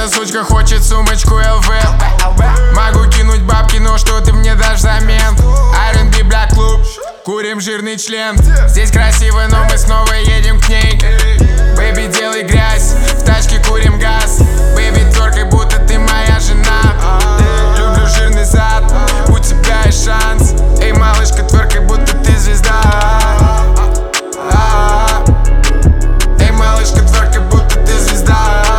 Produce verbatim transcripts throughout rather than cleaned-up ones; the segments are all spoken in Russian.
Эта сучка хочет сумочку эл вэ. Могу кинуть бабки, но что ты мне дашь взамен? ар энд би Black Club, курим жирный член. Здесь красиво, но мы снова едем к ней. Бэйби, делай грязь, в тачке курим газ. Бэйби, тверкай, будто ты моя жена. Люблю жирный зад, у тебя есть шанс. Эй, малышка, тверкай, будто ты звезда. Эй, малышка, тверкай, будто ты звезда.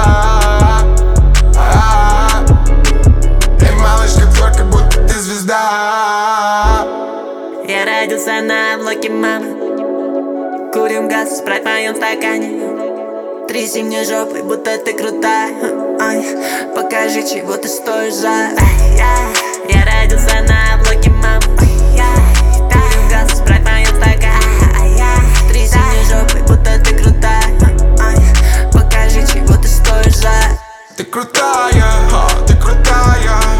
Эй, малышка, тверкай, будто ты звезда. Я родился на блоке мамы. Курим газ, спрайт в моем стакане. Тряси мне жопой, будто ты крутая. Ай, покажи, чего ты стоишь за. Ай, я, я родился на блоке мамы. Курим газ, спрайт в моем стакане. Тряси мне жопой, будто ты крутая. Ай, покажи, чего ты стоишь за. Ты крутая, ты крутая.